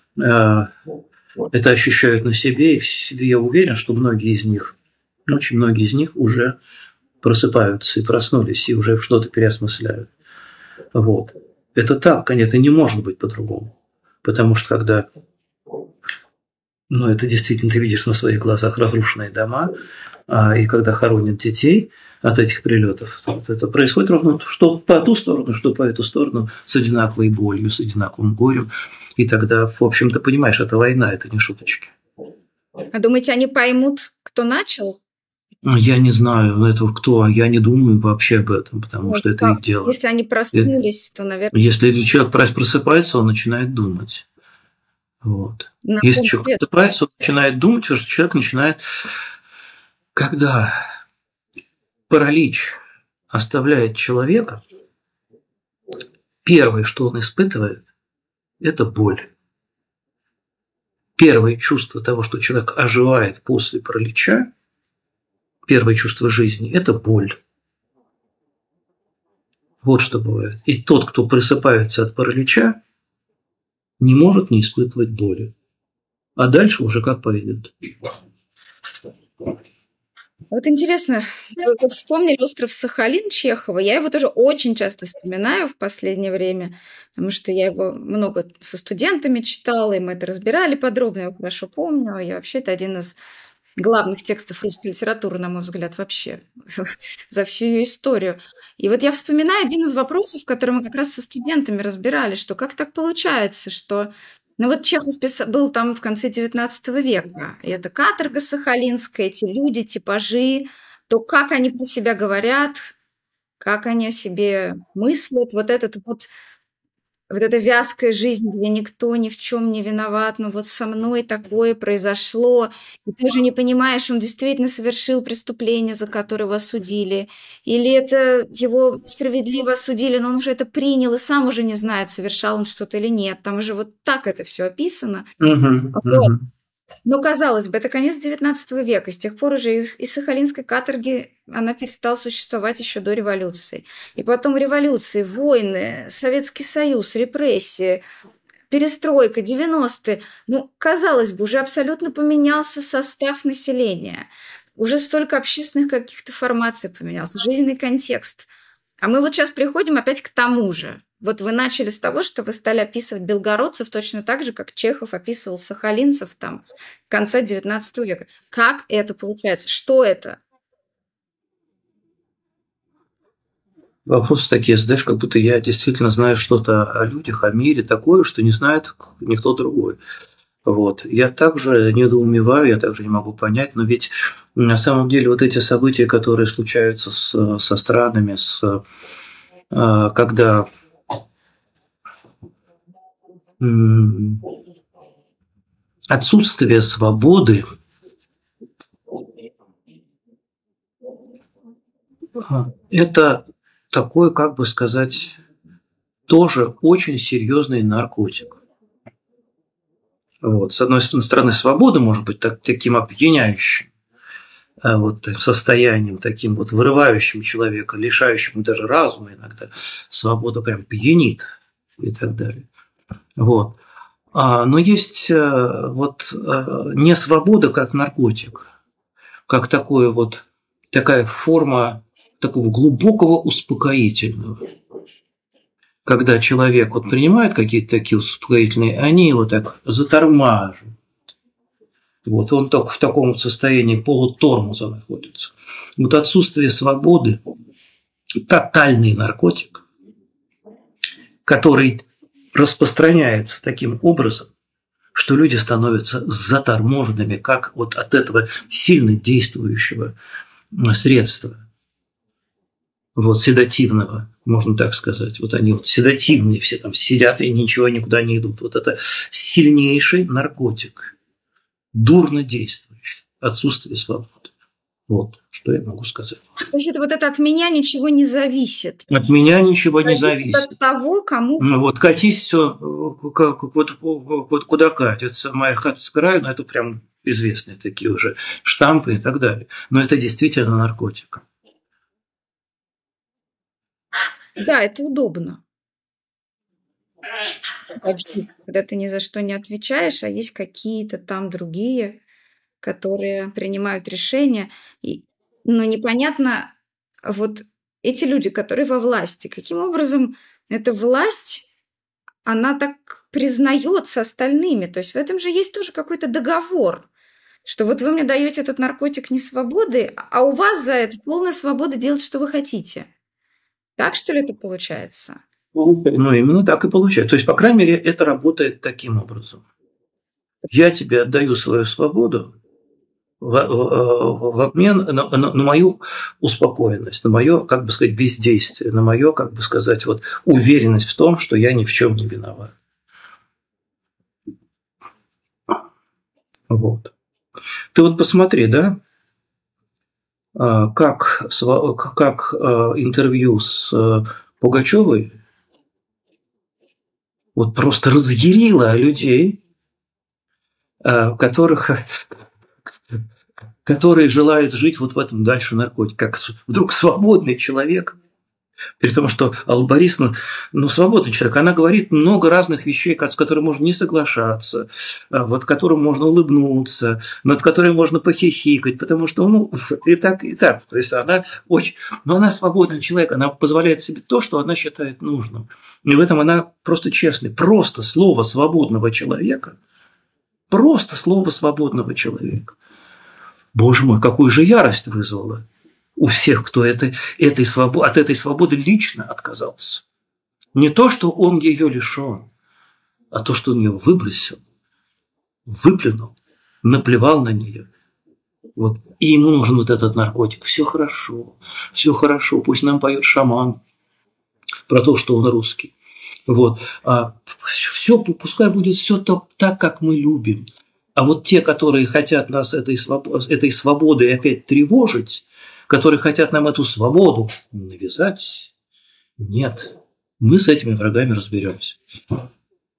это ощущают на себе, и я уверен, что многие из них, очень многие из них уже просыпаются и проснулись, и уже что-то переосмысляют. Вот. Это так, конечно, это не может быть по-другому. Потому что когда, ну, это действительно ты видишь на своих глазах разрушенные дома, а, и когда хоронят детей от этих прилетов, вот это происходит ровно что по ту сторону, что по эту сторону, с одинаковой болью, с одинаковым горем. И тогда, в общем-то, понимаешь, это война, это не шуточки.
А думаете, они поймут, кто начал?
Я не знаю, этого кто, а я не думаю вообще об этом, потому
Может,
что это
как?
их дело.
Если они проснулись, то, наверное...
Если человек просыпается, он начинает думать. Вот.
На
Если
ком
человек
свет?
просыпается, он начинает думать, потому что человек начинает... Когда паралич оставляет человека, первое, что он испытывает, это боль. Первое чувство того, что человек оживает после паралича, первое чувство жизни – это боль. Вот что бывает. И тот, кто просыпается от паралича, не может не испытывать боли. А дальше уже как пойдет.
Вот интересно, вы вспомнили остров Сахалин Чехова. Я его тоже очень часто вспоминаю в последнее время, потому что я его много со студентами читала, и мы это разбирали подробно, я его хорошо помню. И вообще это один из главных текстов русской литературы, на мой взгляд, вообще за всю ее историю. И вот я вспоминаю один из вопросов, который мы как раз со студентами разбирали, что как так получается, что... Ну вот Чехов писал, был там в конце девятнадцатого века, и это каторга сахалинская, эти люди, типажи, то, как они про себя говорят, как они о себе мыслят, вот этот вот вот эта вязкая жизнь, где никто ни в чем не виноват, но вот со мной такое произошло, и ты уже не понимаешь, он действительно совершил преступление, за которое его осудили, или это его справедливо осудили, но он уже это принял и сам уже не знает, совершал он что-то или нет. Там уже вот так это все описано.
Угу,
Вот.
угу.
Но, казалось бы, это конец девятнадцатого века. С тех пор уже и Сахалинской каторги она перестала существовать еще до революции. И потом революции, войны, Советский Союз, репрессии, перестройка, девяностые. Ну, казалось бы, уже абсолютно поменялся состав населения. Уже столько общественных каких-то формаций поменялся, жизненный контекст. А мы вот сейчас приходим опять к тому же. Вот вы начали с того, что вы стали описывать белгородцев точно так же, как Чехов описывал сахалинцев там конца девятнадцатого века. Как это получается? Что это?
Вопросы такие задаешь, как будто я действительно знаю что-то о людях, о мире такое, что не знает никто другой. Вот. Я также недоумеваю, я также не могу понять, но ведь на самом деле вот эти события, которые случаются с, со странами, с, когда отсутствие свободы – это такой, как бы сказать, тоже очень серьезный наркотик. Вот. С одной стороны, свобода может быть так, таким опьяняющим вот, состоянием, таким вот вырывающим человека, лишающим даже разума иногда. Свобода прям пьянит и так далее. Вот. Но есть вот не свобода как наркотик, как такое вот, такая форма такого глубокого успокоительного. Когда человек вот принимает какие-то такие успокоительные, они его так затормаживают. Вот, он только в таком состоянии полутормоза находится. Вот отсутствие свободы – тотальный наркотик, который распространяется таким образом, что люди становятся заторможенными, как вот от этого сильно действующего средства, вот, седативного, можно так сказать. Вот они вот седативные все там сидят и ничего никуда не идут. Вот это сильнейший наркотик, дурно действующий, отсутствие свободы. Вот, что я могу сказать.
То есть это вот это от меня ничего не зависит.
От меня ничего не
зависит.
зависит.
От того, кому...
Ну, вот катись все, вот, вот куда катится, моя хата с краю, но это прям известные такие уже штампы и так далее. Но это действительно наркотик.
Да, это удобно. Вообще, когда ты ни за что не отвечаешь, а есть какие-то там другие, которые принимают решения. И, но непонятно, вот эти люди, которые во власти, каким образом эта власть, она так признается остальными. То есть в этом же есть тоже какой-то договор, что вот вы мне даете этот наркотик несвободы, а у вас за это полная свобода делать, что вы хотите. Так, что ли, это получается?
Ну, именно так и получается. То есть, по крайней мере, это работает таким образом. Я тебе отдаю свою свободу в, в, в обмен на, на, на мою успокоенность, на мое, как бы сказать, бездействие, на мое, как бы сказать, вот, уверенность в том, что я ни в чем не виноват. Вот. Ты вот посмотри, да, как, как интервью с Пугачевой вот просто разъярило людей, которых, которые желают жить вот в этом дальше наркотике, как вдруг свободный человек. При том, что Алла Борисовна, ну, свободный человек, она говорит много разных вещей, с которыми можно не соглашаться, вот которым можно улыбнуться, над которыми можно похихикать, потому что, ну, и так, и так. То есть она очень... Но она свободный человек, она позволяет себе то, что она считает нужным. И в этом она просто честная. Просто слово свободного человека, просто слово свободного человека. Боже мой, какую же ярость вызвало у всех, кто это, этой свобо- от этой свободы лично отказался. Не то, что он ее лишен, а то, что он ее выбросил, выплюнул, наплевал на нее. Вот. И ему нужен вот этот наркотик. Все хорошо, все хорошо, пусть нам поет шаман про то, что он русский. Вот. А все, пускай будет все так, как мы любим. А вот те, которые хотят нас этой, своб... этой свободой опять тревожить, которые хотят нам эту свободу навязать, нет, мы с этими врагами разберемся.
То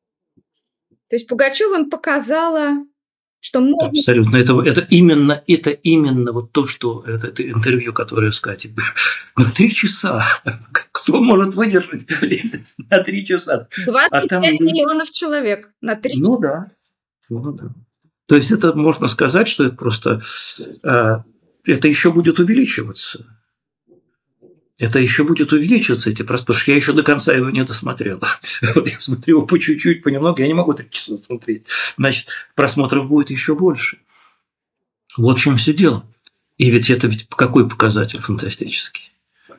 есть Пугачева им показала, что можно...
Абсолютно. Это, это, именно, это именно вот то, что это, это интервью, которое с Катей. На три часа. Кто может выдержать на три часа?
двадцать пять а там... миллионов человек на три часа.
Ну да. Ну да. То есть это можно сказать, что это просто... Это еще будет увеличиваться. Это еще будет увеличиваться, эти просмотры, потому что я еще до конца его не досмотрел. Вот я смотрю его по чуть-чуть, понемногу, я не могу три часа смотреть. Значит, просмотров будет еще больше. Вот в чем все дело. И ведь это ведь какой показатель фантастический.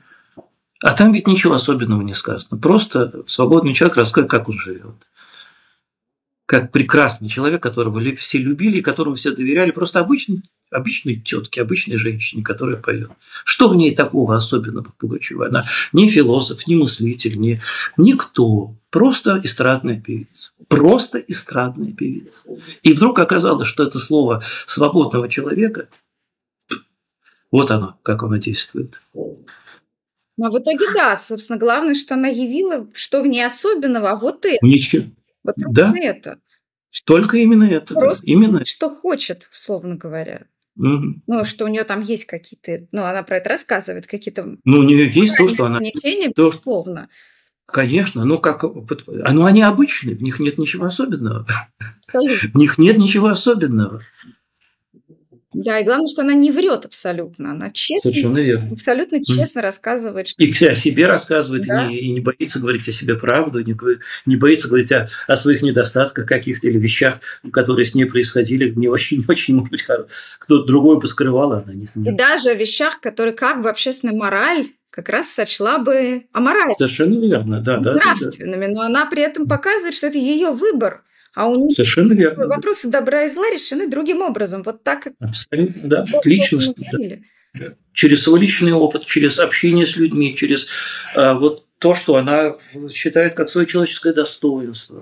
А там ведь ничего особенного не сказано. Просто свободный человек рассказывает, как он живет. Как прекрасный человек, которого все любили и которому все доверяли, просто обычный. Обычной тетки, обычной женщине, которая поет. Что в ней такого особенного Пугачева? Она не философ, не мыслитель, не никто. Просто эстрадная певица. Просто эстрадная певица. И вдруг оказалось, что это слово свободного человека, вот оно, как оно действует.
Ну, в итоге, да, собственно, главное, что она явила, что в ней особенного, а вот это.
Ничего.
Вот
да?
это.
Только именно это.
Просто
да. Именно.
Что хочет, условно говоря.
Угу.
Ну, что у нее там есть какие-то, ну, она про это рассказывает, какие-то...
Ну, у нее есть то, что она...
То, безусловно.
Конечно, ну как, ну они обычные, в них нет ничего особенного.
Абсолютно.
В них нет ничего особенного.
Да, и главное, что она не врет абсолютно, она честно, абсолютно честно mm. рассказывает. Что...
И о себе рассказывает, да? и, не, и не боится говорить о себе правду, не, не боится говорить о, о своих недостатках каких-то или вещах, которые с ней происходили, не очень-очень, может быть, кто-то другой бы скрывал, она не знает.
И даже о вещах, которые как бы общественная мораль как раз сочла бы аморальными.
Совершенно верно, да.
Нравственными, да, да. Но она при этом показывает, что это ее выбор. А у них
совершенно верно.
Вопросы да. добра и зла решены другим образом. Вот так, как...
Абсолютно, да. Личностно. Да. Через свой личный опыт, через общение с людьми, через а, вот то, что она считает как свое человеческое достоинство.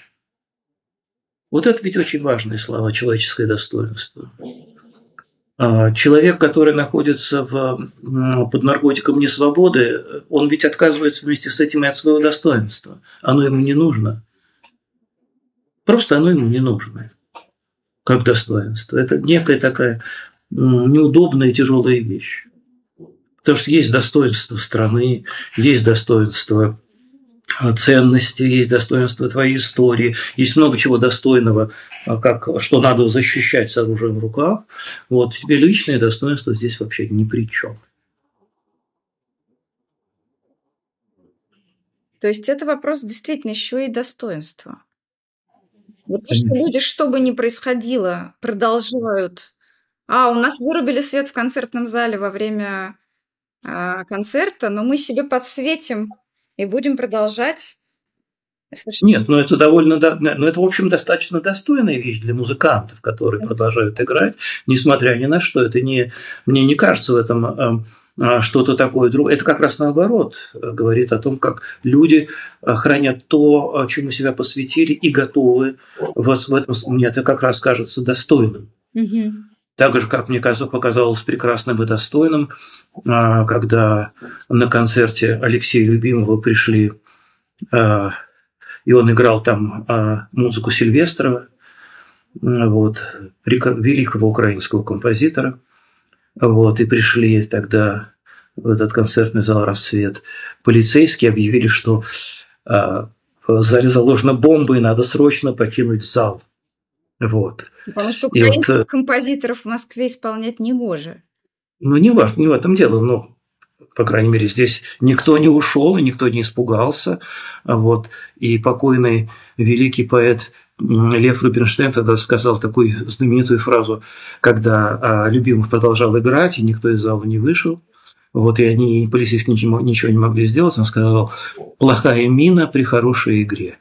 Вот это ведь очень важные слова, человеческое достоинство. А, человек, который находится в, под наркотиком несвободы, он ведь отказывается вместе с этим и от своего достоинства. Оно ему не нужно. Просто оно ему не нужно. как достоинство. Это некая такая неудобная и тяжелая вещь. Потому что есть достоинство страны, есть достоинство ценности, есть достоинство твоей истории, есть много чего достойного, как, что надо защищать с оружием в руках. Вот, тебе личное достоинство здесь вообще ни при чем.
То есть это вопрос действительно еще и достоинства. Вот то, что люди, что бы ни происходило, продолжают. А, у нас вырубили свет в концертном зале во время а, концерта, но мы себе подсветим и будем продолжать. Слушай,
Нет, ну это довольно, ну это в общем достаточно достойная вещь для музыкантов, которые продолжают играть, несмотря ни на что. Это не, мне не кажется в этом что-то такое другое. Это как раз наоборот говорит о том, как люди хранят то, чему себя посвятили, и готовы. Вот в этом мне это как раз кажется достойным.
угу.
Так же, как мне показалось прекрасным и достойным, когда на концерте Алексея Любимого пришли, и он играл там музыку Сильвестрова, вот, великого украинского композитора. Вот, и пришли тогда в этот концертный зал «Рассвет» полицейские, объявили, что в зале заложена бомба, и надо срочно покинуть зал. Вот.
Потому что украинских вот, композиторов в Москве исполнять негоже.
Ну, не важно, не в этом дело, но, по крайней мере, здесь никто не ушел и никто не испугался. Вот. И покойный великий поэт Лев Рубинштейн тогда сказал такую знаменитую фразу, когда Любимов продолжал играть, и никто из зала не вышел. Вот, и они, полицейские, ничего, ничего не могли сделать. Он сказал: плохая мина при хорошей игре.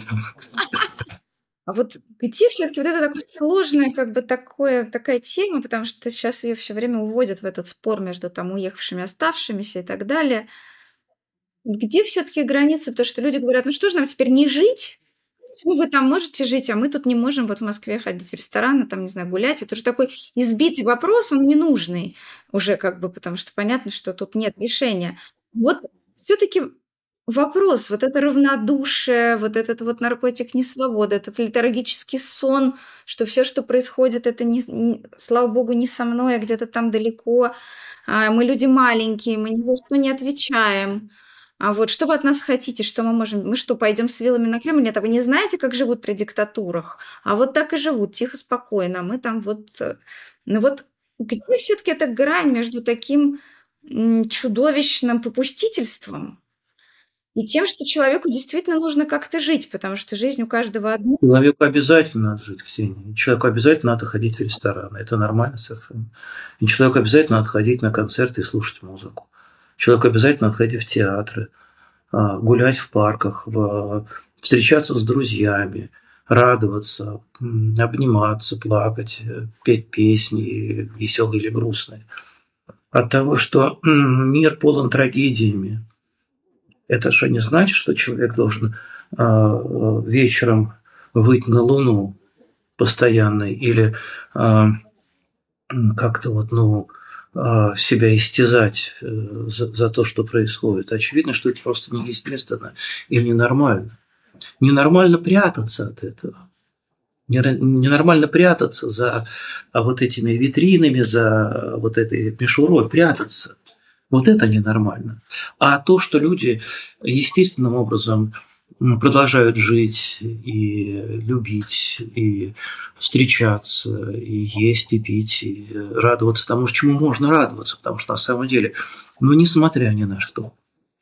А вот где все-таки вот это такое сложная, как бы такое, такая тема, потому что сейчас ее все время уводят в этот спор между там уехавшими, оставшимися и так далее. Где все-таки граница? Потому что люди говорят: ну что же нам теперь не жить? Почему вы там можете жить, а мы тут не можем вот в Москве ходить в рестораны, там, не знаю, гулять? Это уже такой избитый вопрос, он ненужный уже как бы, потому что понятно, что тут нет решения. Вот все-таки вопрос, вот это равнодушие, вот этот вот наркотик несвободы, этот летаргический сон, что все, что происходит, это, не, не, слава богу, не со мной, а где-то там далеко. А мы люди маленькие, мы ни за что не отвечаем. А вот что вы от нас хотите, что мы можем? Мы что, пойдем с вилами на Кремль? Нет, а вы не знаете, как живут при диктатурах? А вот так и живут, тихо, спокойно. Мы там вот... Ну вот где все-таки эта грань между таким чудовищным попустительством и тем, что человеку действительно нужно как-то жить, потому что жизнь у каждого одна.
Человеку обязательно надо жить, Ксения. Человеку обязательно надо ходить в рестораны. Это нормально совершенно. И человеку обязательно надо ходить на концерты и слушать музыку. Человеку обязательно надо ходить в театры, гулять в парках, встречаться с друзьями, радоваться, обниматься, плакать, петь песни, веселые или грустные. От того, что мир полон трагедиями, это же не значит, что человек должен вечером выйти на Луну постоянно или как-то вот, ну, себя истязать за, за то, что происходит. Очевидно, что это просто неестественно и ненормально. Ненормально прятаться от этого. Ненормально прятаться за вот этими витринами, за вот этой мишурой, прятаться. Вот это ненормально. А то, что люди естественным образом продолжают жить и любить, и встречаться, и есть, и пить, и радоваться тому, чему можно радоваться, потому что на самом деле, ну, несмотря ни на что,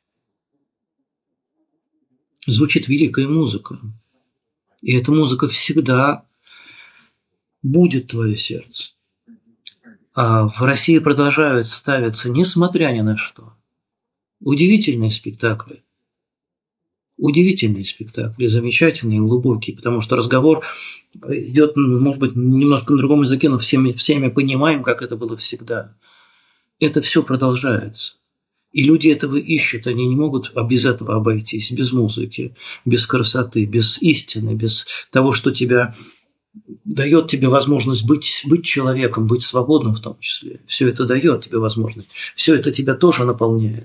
звучит великая музыка, и эта музыка всегда будет твое сердце. А в России продолжают ставиться, несмотря ни на что, удивительные спектакли. Удивительные спектакли, замечательные, глубокие, потому что разговор идет, может быть, немножко на другом языке, но все мы, все мы понимаем, как это было всегда. Это все продолжается. И люди этого ищут, они не могут без этого обойтись, без музыки, без красоты, без истины, без того, что тебя дает тебе возможность быть, быть человеком, быть свободным в том числе. Все это дает тебе возможность, все это тебя тоже наполняет.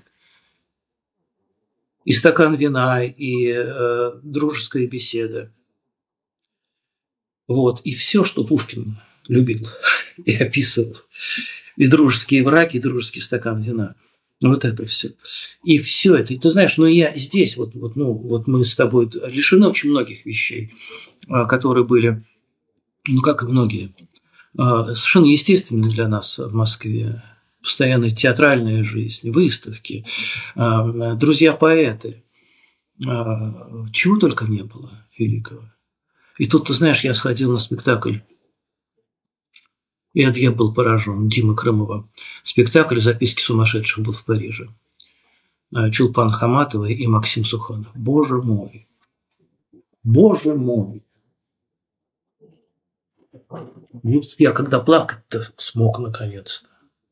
И стакан вина, и э, дружеская беседа. Вот. И все, что Пушкин любил и описывал. И дружеские враки, и дружеский стакан вина. Вот это все. И все это. И ты знаешь, ну я здесь, вот, вот, ну, вот мы с тобой лишены очень многих вещей, которые были, ну как и многие, совершенно естественны для нас в Москве. Постоянная театральная жизнь, выставки, друзья-поэты. Чего только не было великого. И тут, ты знаешь, я сходил на спектакль, и это я был поражен, Димы Крымова. Спектакль «Записки сумасшедших» был в Париже. Чулпан Хаматова и Максим Суханов. Боже мой! Боже мой! Я когда плакать-то смог наконец-то.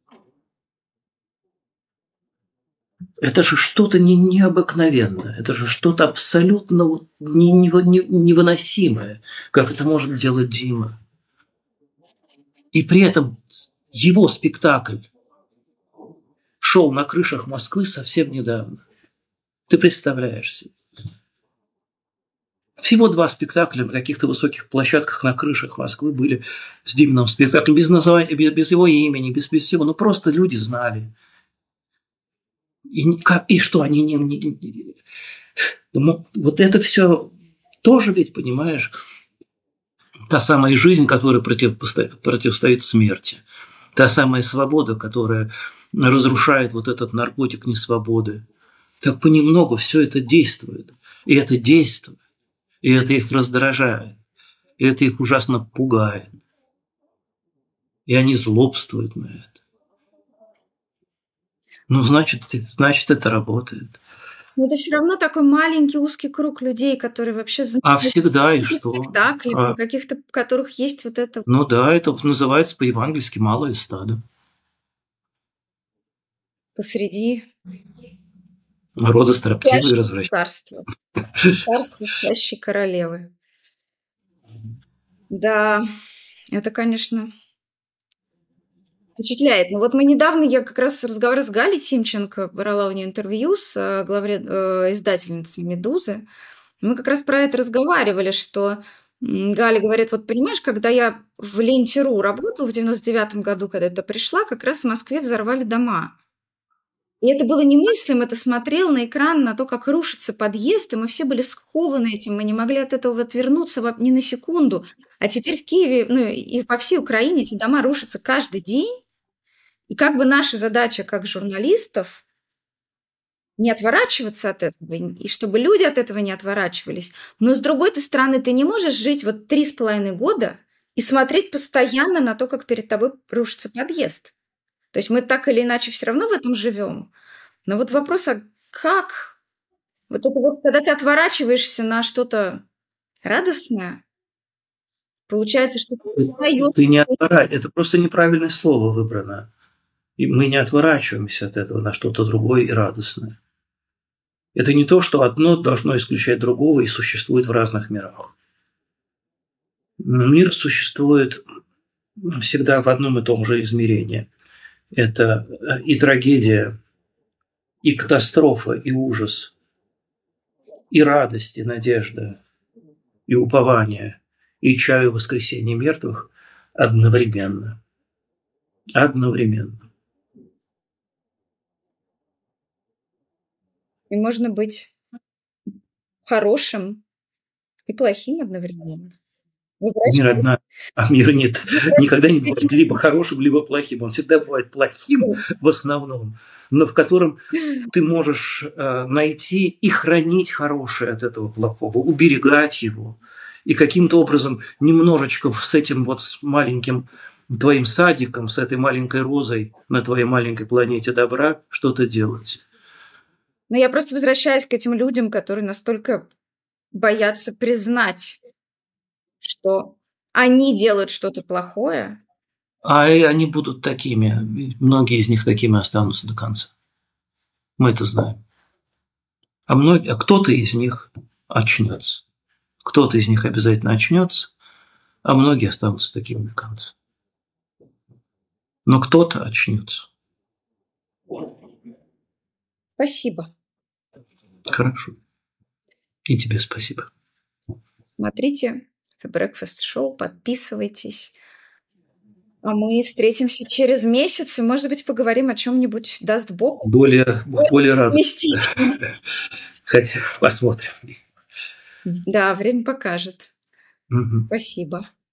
Это же что-то не, необыкновенное, это же что-то абсолютно не, не, не, невыносимое, как это может делать Дима. И при этом его спектакль шел на крышах Москвы совсем недавно. Ты представляешь себе? Всего два спектакля на каких-то высоких площадках на крышах Москвы были с Диминым спектаклем, без, названия, без его имени, без, без всего. Ну, просто люди знали. И, и что, они не... не, не вот это все тоже ведь, понимаешь, та самая жизнь, которая против, противостоит смерти. Та самая свобода, которая разрушает вот этот наркотик несвободы. Так понемногу все это действует. И это действует. И это их раздражает. И это их ужасно пугает. И они злобствуют на это. Ну, значит, значит, это работает.
Но это все равно такой маленький узкий круг людей, которые вообще знают
а всегда и что?
спектакли,
а...
у каких-то, у которых есть вот это.
Ну да, это называется по-евангельски малое стадо.
Посреди
рода строптивой и развращенной.
Царство. Царство спящей королевы. Да, это, конечно, впечатляет. Но вот мы недавно, я как раз разговаривала с Галей Тимченко, брала у нее интервью с главред... издательницей «Медузы». Мы как раз про это разговаривали, что Галя говорит, вот понимаешь, когда я в Ленте.ру работала в девяносто девятом году, когда я туда пришла, как раз в Москве взорвали дома. И это было немыслимо, ты смотрел на экран, на то, как рушится подъезд, и мы все были скованы этим, мы не могли от этого отвернуться ни на секунду. А теперь в Киеве, ну и по всей Украине эти дома рушатся каждый день. И как бы наша задача как журналистов не отворачиваться от этого, и чтобы люди от этого не отворачивались. Но с другой стороны, ты не можешь жить вот три с половиной года и смотреть постоянно на то, как перед тобой рушится подъезд. То есть мы так или иначе все равно в этом живем. Но вот вопрос, а как? Вот это вот, когда ты отворачиваешься на что-то радостное, получается, что ты,
ты не отворачиваешься. Это просто неправильное слово выбрано. И мы не отворачиваемся от этого на что-то другое и радостное. Это не то, что одно должно исключать другого и существует в разных мирах. Мир существует всегда в одном и том же измерении. Это и трагедия, и катастрофа, и ужас, и радость, и надежда, и упование, и чаю воскресения мертвых одновременно. Одновременно.
И можно быть хорошим и плохим одновременно.
Мир одна, а мир нет. Никогда не бывает либо хорошим, либо плохим. Он всегда бывает плохим в основном, но в котором ты можешь найти и хранить хорошее от этого плохого, уберегать его. И каким-то образом немножечко с этим вот с маленьким твоим садиком, с этой маленькой розой на твоей маленькой планете добра что-то делать.
Но я просто возвращаюсь к этим людям, которые настолько боятся признать, что они делают что-то плохое.
А они будут такими. Многие из них такими останутся до конца. Мы это знаем. А, многие, а кто-то из них очнется. Кто-то из них обязательно очнется, а многие останутся такими до конца. Но кто-то очнется.
Спасибо.
Хорошо. И тебе спасибо.
Смотрите подкасты Breakfast Show, подписывайтесь. А мы встретимся через месяц, и, может быть, поговорим о чем-нибудь, даст Бог.
Более, более радостно.
Оптимистично.
Хотя посмотрим.
Да, время покажет.
Мгм.
Спасибо.